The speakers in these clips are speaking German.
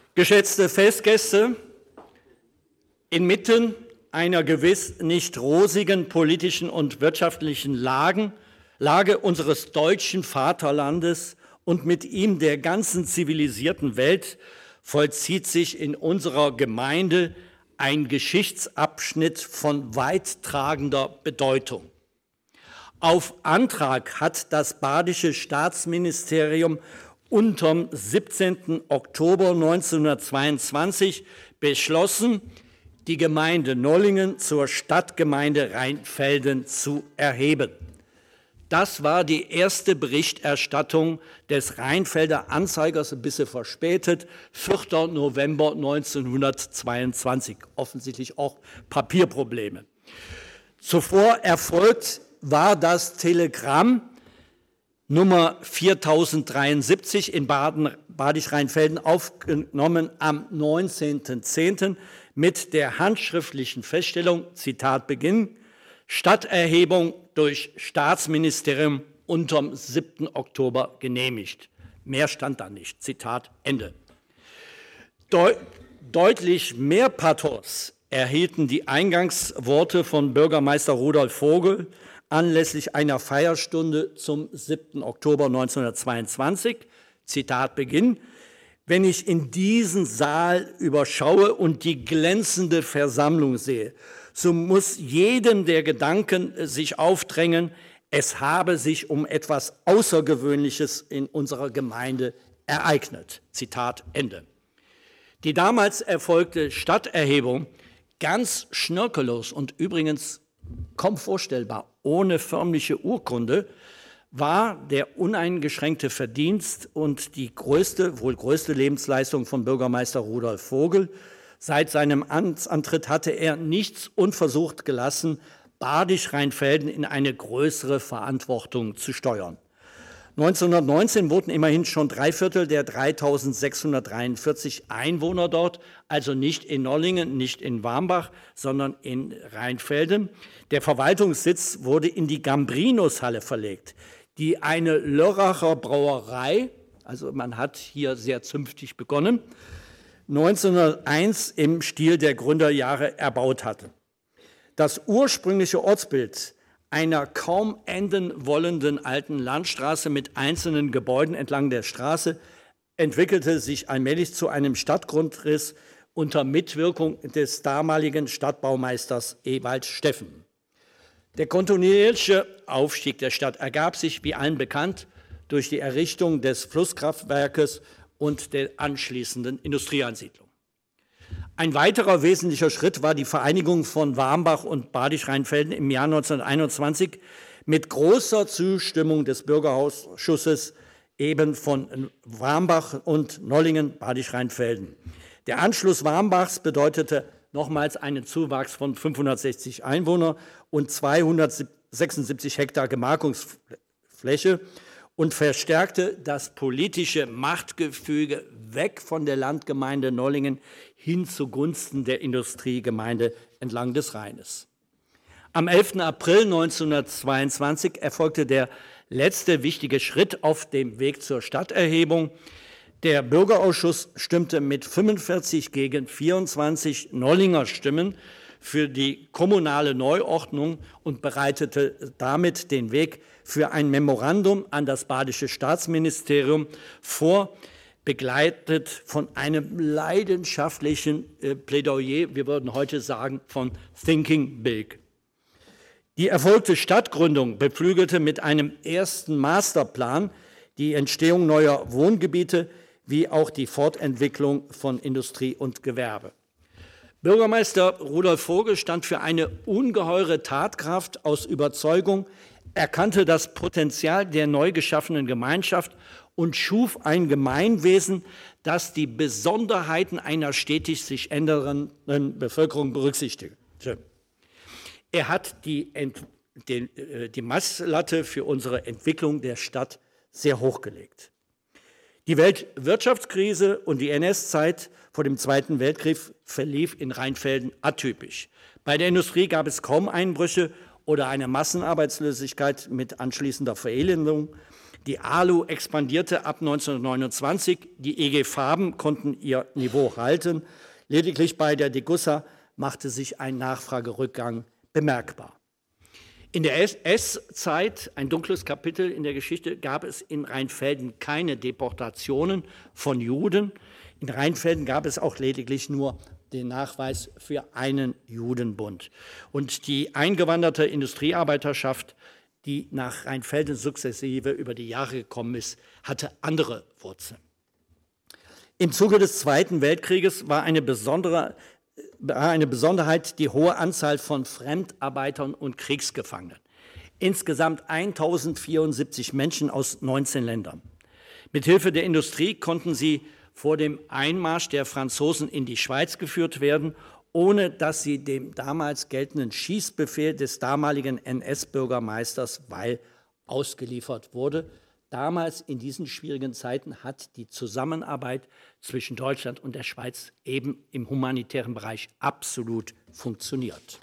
Geschätzte Festgäste, inmitten einer gewiss nicht rosigen politischen und wirtschaftlichen Lage unseres deutschen Vaterlandes und mit ihm der ganzen zivilisierten Welt vollzieht sich in unserer Gemeinde ein Geschichtsabschnitt von weittragender Bedeutung. Auf Antrag hat das Badische Staatsministerium unterm 17. Oktober 1922 beschlossen, die Gemeinde Nollingen zur Stadtgemeinde Rheinfelden zu erheben. Das war die erste Berichterstattung des Rheinfelder Anzeigers, ein bisschen verspätet, 4. November 1922, offensichtlich auch Papierprobleme. Zuvor erfolgt war das Telegramm Nummer 4073 in Badisch Rheinfelden aufgenommen am 19.10. mit der handschriftlichen Feststellung, Zitat Beginn, Stadterhebung durch Staatsministerium unterm 7. Oktober genehmigt. Mehr stand da nicht, Zitat Ende. Deutlich mehr Pathos erhielten die Eingangsworte von Bürgermeister Rudolf Vogel anlässlich einer Feierstunde zum 7. Oktober 1922, Zitat Beginn, wenn ich in diesen Saal überschaue und die glänzende Versammlung sehe, so muss jedem der Gedanken sich aufdrängen, es habe sich um etwas Außergewöhnliches in unserer Gemeinde ereignet. Zitat Ende. Die damals erfolgte Stadterhebung, ganz schnörkellos und übrigens kaum vorstellbar, ohne förmliche Urkunde, war der uneingeschränkte Verdienst und die wohl größte Lebensleistung von Bürgermeister Rudolf Vogel. Seit seinem Amtsantritt hatte er nichts unversucht gelassen, Badisch Rheinfelden in eine größere Verantwortung zu steuern. 1919 wohnten immerhin schon 3/4 der 3.643 Einwohner dort, also nicht in Nollingen, nicht in Warmbach, sondern in Rheinfelden. Der Verwaltungssitz wurde in die Gambrinushalle verlegt, die eine Lörracher Brauerei, also man hat hier sehr zünftig begonnen, 1901 im Stil der Gründerjahre erbaut hatte. Das ursprüngliche Ortsbild einer kaum enden wollenden alten Landstraße mit einzelnen Gebäuden entlang der Straße entwickelte sich allmählich zu einem Stadtgrundriss unter Mitwirkung des damaligen Stadtbaumeisters Ewald Steffen. Der kontinuierliche Aufstieg der Stadt ergab sich, wie allen bekannt, durch die Errichtung des Flusskraftwerkes und der anschließenden Industrieansiedlung. Ein weiterer wesentlicher Schritt war die Vereinigung von Warmbach und Badisch Rheinfelden im Jahr 1921 mit großer Zustimmung des Bürgerausschusses eben von Warmbach und Nollingen, Badisch Rheinfelden. Der Anschluss Warmbachs bedeutete nochmals einen Zuwachs von 560 Einwohner und 276 Hektar Gemarkungsfläche und verstärkte das politische Machtgefüge weg von der Landgemeinde Nollingen hin zugunsten der Industriegemeinde entlang des Rheines. Am 11. April 1922 erfolgte der letzte wichtige Schritt auf dem Weg zur Stadterhebung. Der Bürgerausschuss stimmte mit 45 gegen 24 Nollinger Stimmen für die kommunale Neuordnung und bereitete damit den Weg für ein Memorandum an das Badische Staatsministerium vor, begleitet von einem leidenschaftlichen Plädoyer, wir würden heute sagen, von Thinking Big. Die erfolgte Stadtgründung beflügelte mit einem ersten Masterplan die Entstehung neuer Wohngebiete wie auch die Fortentwicklung von Industrie und Gewerbe. Bürgermeister Rudolf Vogel stand für eine ungeheure Tatkraft aus Überzeugung, erkannte das Potenzial der neu geschaffenen Gemeinschaft und schuf ein Gemeinwesen, das die Besonderheiten einer stetig sich ändernden Bevölkerung berücksichtigte. Er hat die Messlatte für unsere Entwicklung der Stadt sehr hochgelegt. Die Weltwirtschaftskrise und die NS-Zeit vor dem Zweiten Weltkrieg verlief in Rheinfelden atypisch. Bei der Industrie gab es kaum Einbrüche oder eine Massenarbeitslosigkeit mit anschließender Verelendung. Die ALU expandierte ab 1929, die EG Farben konnten ihr Niveau halten. Lediglich bei der Degussa machte sich ein Nachfragerückgang bemerkbar. In der SS-Zeit, ein dunkles Kapitel in der Geschichte, gab es in Rheinfelden keine Deportationen von Juden. In Rheinfelden gab es auch lediglich nur den Nachweis für einen Judenbund. Und die eingewanderte Industriearbeiterschaft, die nach Rheinfelden sukzessive über die Jahre gekommen ist, hatte andere Wurzeln. Im Zuge des Zweiten Weltkrieges war eine Besonderheit die hohe Anzahl von Fremdarbeitern und Kriegsgefangenen. Insgesamt 1074 Menschen aus 19 Ländern. Mithilfe der Industrie konnten sie vor dem Einmarsch der Franzosen in die Schweiz geführt werden, ohne dass sie dem damals geltenden Schießbefehl des damaligen NS-Bürgermeisters Weil ausgeliefert wurde. Damals in diesen schwierigen Zeiten hat die Zusammenarbeit zwischen Deutschland und der Schweiz eben im humanitären Bereich absolut funktioniert.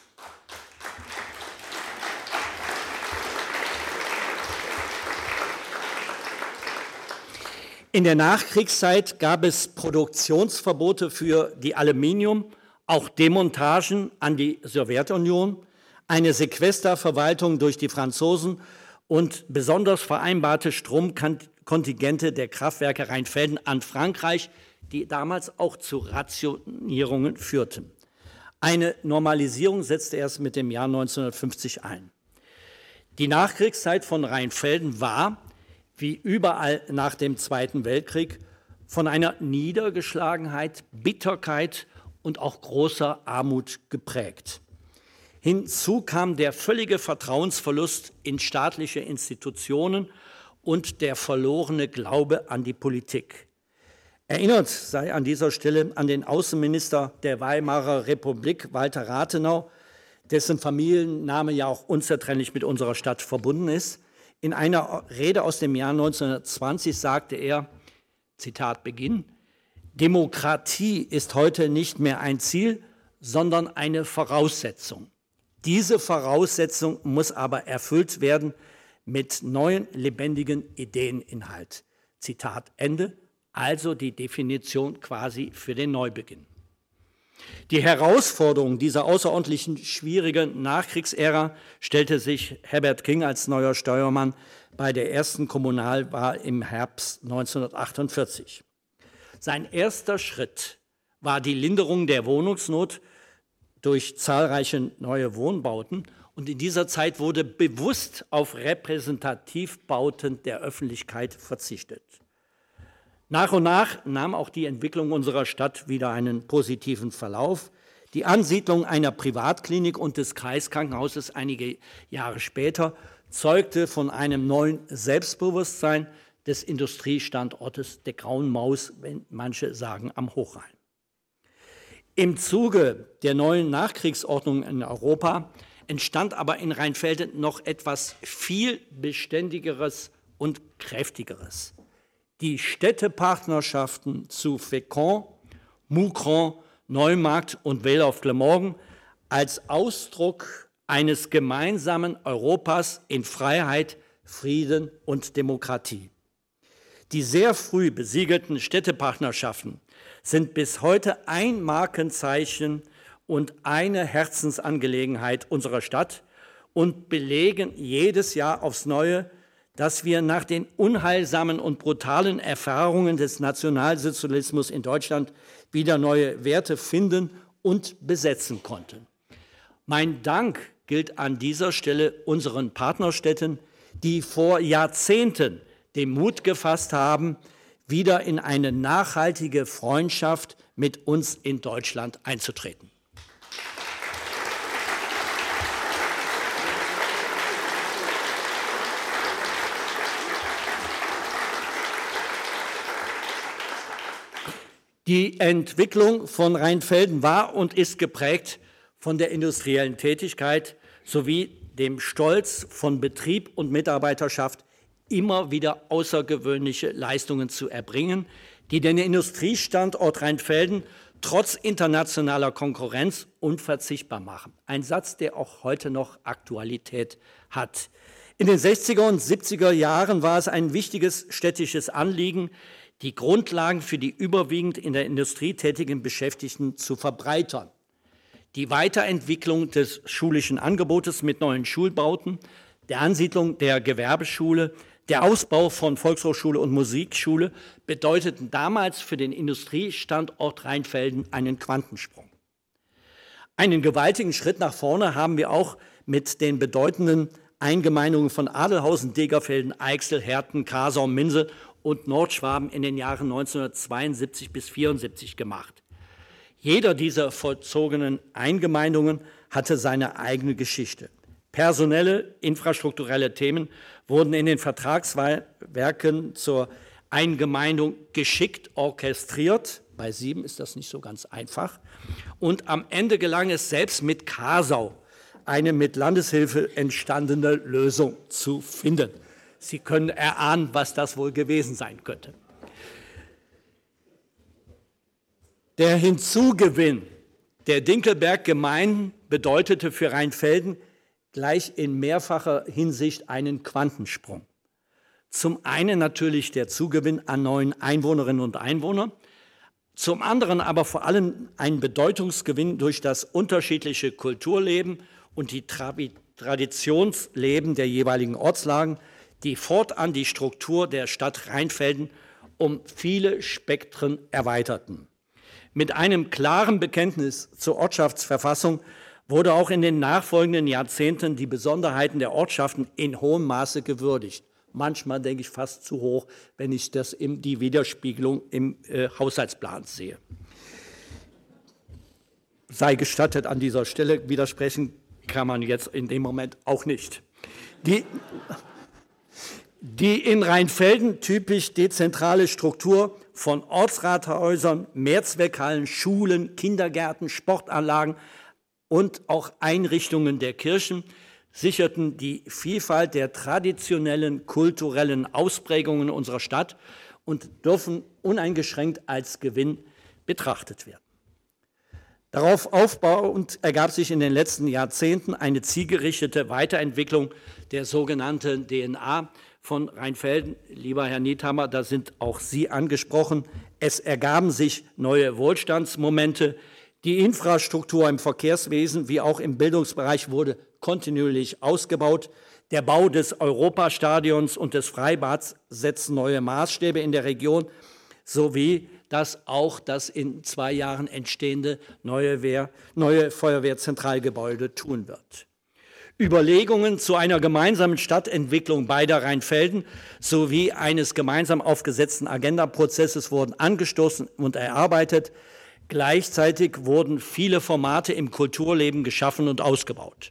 In der Nachkriegszeit gab es Produktionsverbote für die Aluminium, auch Demontagen an die Sowjetunion, eine Sequesterverwaltung durch die Franzosen und besonders vereinbarte Stromkontingente der Kraftwerke Rheinfelden an Frankreich, die damals auch zu Rationierungen führten. Eine Normalisierung setzte erst mit dem Jahr 1950 ein. Die Nachkriegszeit von Rheinfelden war, wie überall nach dem Zweiten Weltkrieg, von einer Niedergeschlagenheit, Bitterkeit und auch großer Armut geprägt. Hinzu kam der völlige Vertrauensverlust in staatliche Institutionen und der verlorene Glaube an die Politik. Erinnert sei an dieser Stelle an den Außenminister der Weimarer Republik, Walter Rathenau, dessen Familienname ja auch unzertrennlich mit unserer Stadt verbunden ist. In einer Rede aus dem Jahr 1920 sagte er, Zitat Beginn, Demokratie ist heute nicht mehr ein Ziel, sondern eine Voraussetzung. Diese Voraussetzung muss aber erfüllt werden mit neuen, lebendigen Ideeninhalt. Zitat Ende, also die Definition quasi für den Neubeginn. Die Herausforderung dieser außerordentlich schwierigen Nachkriegsära stellte sich Herbert King als neuer Steuermann bei der ersten Kommunalwahl im Herbst 1948. Sein erster Schritt war die Linderung der Wohnungsnot durch zahlreiche neue Wohnbauten. Und in dieser Zeit wurde bewusst auf Repräsentativbauten der Öffentlichkeit verzichtet. Nach und nach nahm auch die Entwicklung unserer Stadt wieder einen positiven Verlauf. Die Ansiedlung einer Privatklinik und des Kreiskrankenhauses einige Jahre später zeugte von einem neuen Selbstbewusstsein des Industriestandortes der Grauen Maus, wenn manche sagen am Hochrhein. Im Zuge der neuen Nachkriegsordnung in Europa entstand aber in Rheinfelden noch etwas viel Beständigeres und Kräftigeres. Die Städtepartnerschaften zu Fécamp, Moucron, Neumarkt und Velle-auf-Glamorgan als Ausdruck eines gemeinsamen Europas in Freiheit, Frieden und Demokratie. Die sehr früh besiegelten Städtepartnerschaften sind bis heute ein Markenzeichen und eine Herzensangelegenheit unserer Stadt und belegen jedes Jahr aufs Neue, dass wir nach den unheilsamen und brutalen Erfahrungen des Nationalsozialismus in Deutschland wieder neue Werte finden und besetzen konnten. Mein Dank gilt an dieser Stelle unseren Partnerstädten, die vor Jahrzehnten den Mut gefasst haben, wieder in eine nachhaltige Freundschaft mit uns in Deutschland einzutreten. Die Entwicklung von Rheinfelden war und ist geprägt von der industriellen Tätigkeit sowie dem Stolz von Betrieb und Mitarbeiterschaft, immer wieder außergewöhnliche Leistungen zu erbringen, die den Industriestandort Rheinfelden trotz internationaler Konkurrenz unverzichtbar machen. Ein Satz, der auch heute noch Aktualität hat. In den 60er und 70er Jahren war es ein wichtiges städtisches Anliegen, die Grundlagen für die überwiegend in der Industrie tätigen Beschäftigten zu verbreitern. Die Weiterentwicklung des schulischen Angebotes mit neuen Schulbauten, der Ansiedlung der Gewerbeschule, der Ausbau von Volkshochschule und Musikschule bedeuteten damals für den Industriestandort Rheinfelden einen Quantensprung. Einen gewaltigen Schritt nach vorne haben wir auch mit den bedeutenden Eingemeindungen von Adelhausen, Degerfelden, Eichsel, Herten, Kasau, Minse und Nordschwaben in den Jahren 1972 bis 1974 gemacht. Jeder dieser vollzogenen Eingemeindungen hatte seine eigene Geschichte. Personelle, infrastrukturelle Themen wurden in den Vertragswerken zur Eingemeindung geschickt orchestriert. Bei 7 ist das nicht so ganz einfach. Und am Ende gelang es selbst mit Kasau, eine mit Landeshilfe entstandene Lösung zu finden. Sie können erahnen, was das wohl gewesen sein könnte. Der Hinzugewinn der Dinkelberg-Gemeinden bedeutete für Rheinfelden gleich in mehrfacher Hinsicht einen Quantensprung. Zum einen natürlich der Zugewinn an neuen Einwohnerinnen und Einwohner, zum anderen aber vor allem ein Bedeutungsgewinn durch das unterschiedliche Kulturleben und die Traditionsleben der jeweiligen Ortslagen, die fortan die Struktur der Stadt Rheinfelden um viele Spektren erweiterten. Mit einem klaren Bekenntnis zur Ortschaftsverfassung wurde auch in den nachfolgenden Jahrzehnten die Besonderheiten der Ortschaften in hohem Maße gewürdigt. Manchmal denke ich fast zu hoch, wenn ich die Widerspiegelung im Haushaltsplan sehe. Sei gestattet, an dieser Stelle widersprechen kann man jetzt in dem Moment auch nicht. Die in Rheinfelden typisch dezentrale Struktur von Ortsrathäusern, Mehrzweckhallen, Schulen, Kindergärten, Sportanlagen und auch Einrichtungen der Kirchen sicherten die Vielfalt der traditionellen kulturellen Ausprägungen unserer Stadt und dürfen uneingeschränkt als Gewinn betrachtet werden. Darauf aufbauend ergab sich in den letzten Jahrzehnten eine zielgerichtete Weiterentwicklung der sogenannten DNA von Rheinfelden. Lieber Herr Niethammer, da sind auch Sie angesprochen. Es ergaben sich neue Wohlstandsmomente. Die Infrastruktur im Verkehrswesen wie auch im Bildungsbereich wurde kontinuierlich ausgebaut. Der Bau des Europastadions und des Freibads setzt neue Maßstäbe in der Region, sowie dass auch das in 2 Jahren entstehende neue Feuerwehrzentralgebäude tun wird. Überlegungen zu einer gemeinsamen Stadtentwicklung beider Rheinfelden sowie eines gemeinsam aufgesetzten Agendaprozesses wurden angestoßen und erarbeitet. Gleichzeitig wurden viele Formate im Kulturleben geschaffen und ausgebaut.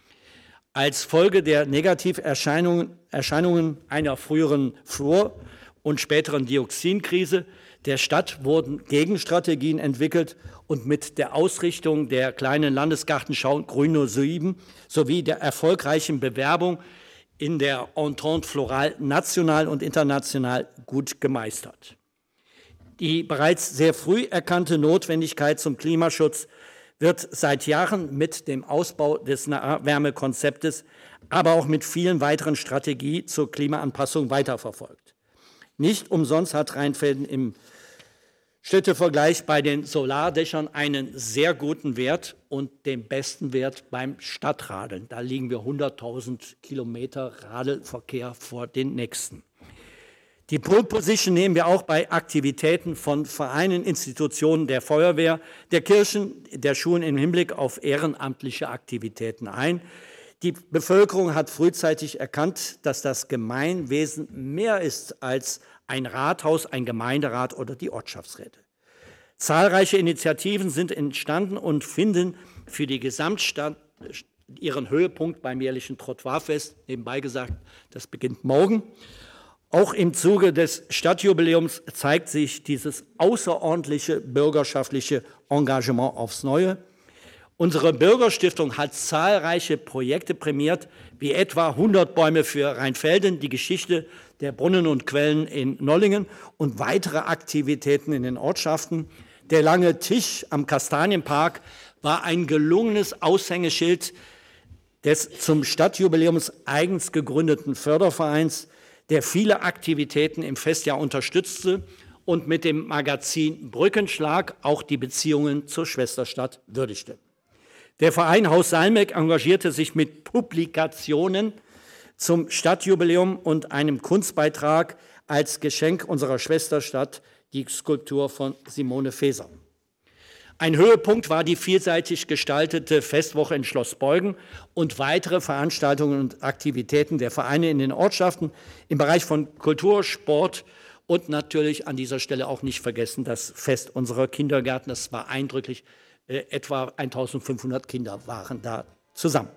Als Folge der Negativerscheinungen einer früheren Fluor- und späteren Dioxinkrise der Stadt wurden Gegenstrategien entwickelt und mit der Ausrichtung der kleinen Landesgartenschau Grün 07 sowie der erfolgreichen Bewerbung in der Entente Floral national und international gut gemeistert. Die bereits sehr früh erkannte Notwendigkeit zum Klimaschutz wird seit Jahren mit dem Ausbau des Nahwärmekonzeptes, aber auch mit vielen weiteren Strategien zur Klimaanpassung weiterverfolgt. Nicht umsonst hat Rheinfelden im Städtevergleich bei den Solardächern einen sehr guten Wert und den besten Wert beim Stadtradeln. Da liegen wir 100.000 Kilometer Radelverkehr vor den nächsten. Die Pole Position nehmen wir auch bei Aktivitäten von Vereinen, Institutionen der Feuerwehr, der Kirchen, der Schulen im Hinblick auf ehrenamtliche Aktivitäten ein. Die Bevölkerung hat frühzeitig erkannt, dass das Gemeinwesen mehr ist als ein Rathaus, ein Gemeinderat oder die Ortschaftsräte. Zahlreiche Initiativen sind entstanden und finden für die Gesamtstadt ihren Höhepunkt beim jährlichen Trottoirfest. Nebenbei gesagt, das beginnt morgen. Auch im Zuge des Stadtjubiläums zeigt sich dieses außerordentliche bürgerschaftliche Engagement aufs Neue. Unsere Bürgerstiftung hat zahlreiche Projekte prämiert, wie etwa 100 Bäume für Rheinfelden, die Geschichte der Brunnen und Quellen in Nollingen und weitere Aktivitäten in den Ortschaften. Der lange Tisch am Kastanienpark war ein gelungenes Aushängeschild des zum Stadtjubiläums eigens gegründeten Fördervereins, der viele Aktivitäten im Festjahr unterstützte und mit dem Magazin Brückenschlag auch die Beziehungen zur Schwesterstadt würdigte. Der Verein Haus Salmeck engagierte sich mit Publikationen zum Stadtjubiläum und einem Kunstbeitrag als Geschenk unserer Schwesterstadt, die Skulptur von Simone Feser. Ein Höhepunkt war die vielseitig gestaltete Festwoche in Schloss Beuggen und weitere Veranstaltungen und Aktivitäten der Vereine in den Ortschaften im Bereich von Kultur, Sport und natürlich an dieser Stelle auch nicht vergessen das Fest unserer Kindergärten. Das war eindrücklich, etwa 1500 Kinder waren da zusammen.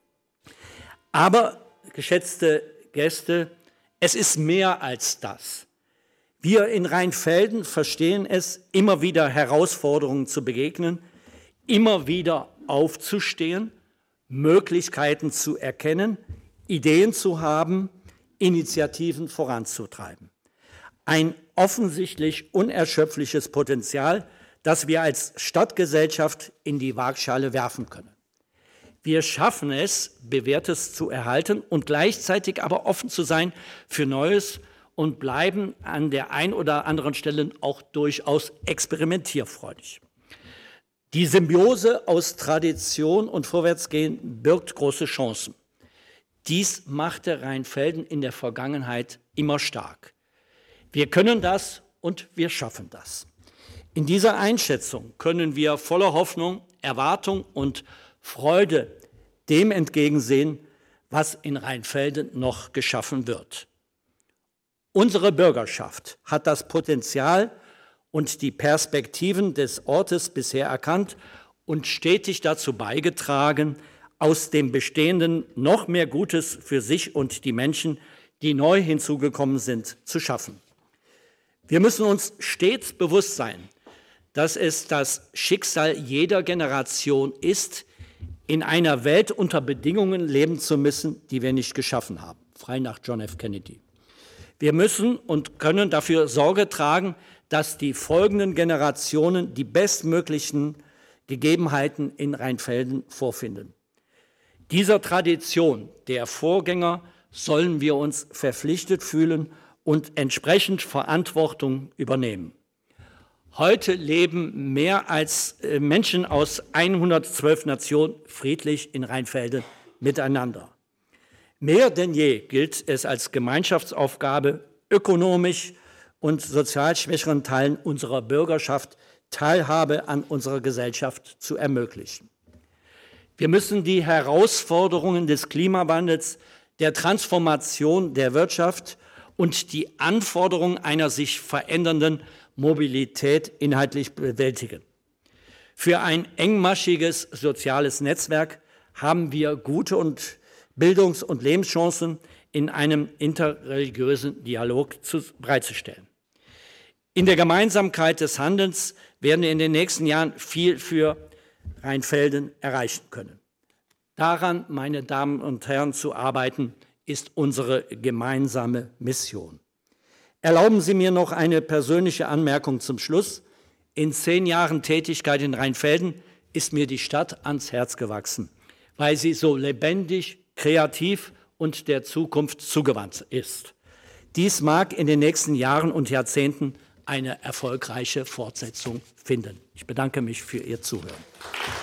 Aber, geschätzte Gäste, es ist mehr als das. Wir in Rheinfelden verstehen es, immer wieder Herausforderungen zu begegnen, immer wieder aufzustehen, Möglichkeiten zu erkennen, Ideen zu haben, Initiativen voranzutreiben. Ein offensichtlich unerschöpfliches Potenzial, das wir als Stadtgesellschaft in die Waagschale werfen können. Wir schaffen es, Bewährtes zu erhalten und gleichzeitig aber offen zu sein für Neues und bleiben an der einen oder anderen Stelle auch durchaus experimentierfreudig. Die Symbiose aus Tradition und Vorwärtsgehen birgt große Chancen. Dies machte Rheinfelden in der Vergangenheit immer stark. Wir können das und wir schaffen das. In dieser Einschätzung können wir voller Hoffnung, Erwartung und Freude dem entgegensehen, was in Rheinfelden noch geschaffen wird. Unsere Bürgerschaft hat das Potenzial und die Perspektiven des Ortes bisher erkannt und stetig dazu beigetragen, aus dem Bestehenden noch mehr Gutes für sich und die Menschen, die neu hinzugekommen sind, zu schaffen. Wir müssen uns stets bewusst sein, dass es das Schicksal jeder Generation ist, in einer Welt unter Bedingungen leben zu müssen, die wir nicht geschaffen haben. Frei nach John F. Kennedy. Wir müssen und können dafür Sorge tragen, dass die folgenden Generationen die bestmöglichen Gegebenheiten in Rheinfelden vorfinden. Dieser Tradition der Vorgänger sollen wir uns verpflichtet fühlen und entsprechend Verantwortung übernehmen. Heute leben mehr als Menschen aus 112 Nationen friedlich in Rheinfelden miteinander. Mehr denn je gilt es als Gemeinschaftsaufgabe, ökonomisch und sozial schwächeren Teilen unserer Bürgerschaft Teilhabe an unserer Gesellschaft zu ermöglichen. Wir müssen die Herausforderungen des Klimawandels, der Transformation der Wirtschaft und die Anforderungen einer sich verändernden Mobilität inhaltlich bewältigen. Für ein engmaschiges soziales Netzwerk haben wir gute und Bildungs- und Lebenschancen in einem interreligiösen Dialog bereitzustellen. In der Gemeinsamkeit des Handelns werden wir in den nächsten Jahren viel für Rheinfelden erreichen können. Daran, meine Damen und Herren, zu arbeiten, ist unsere gemeinsame Mission. Erlauben Sie mir noch eine persönliche Anmerkung zum Schluss. In 10 Jahren Tätigkeit in Rheinfelden ist mir die Stadt ans Herz gewachsen, weil sie so lebendig, kreativ und der Zukunft zugewandt ist. Dies mag in den nächsten Jahren und Jahrzehnten eine erfolgreiche Fortsetzung finden. Ich bedanke mich für Ihr Zuhören.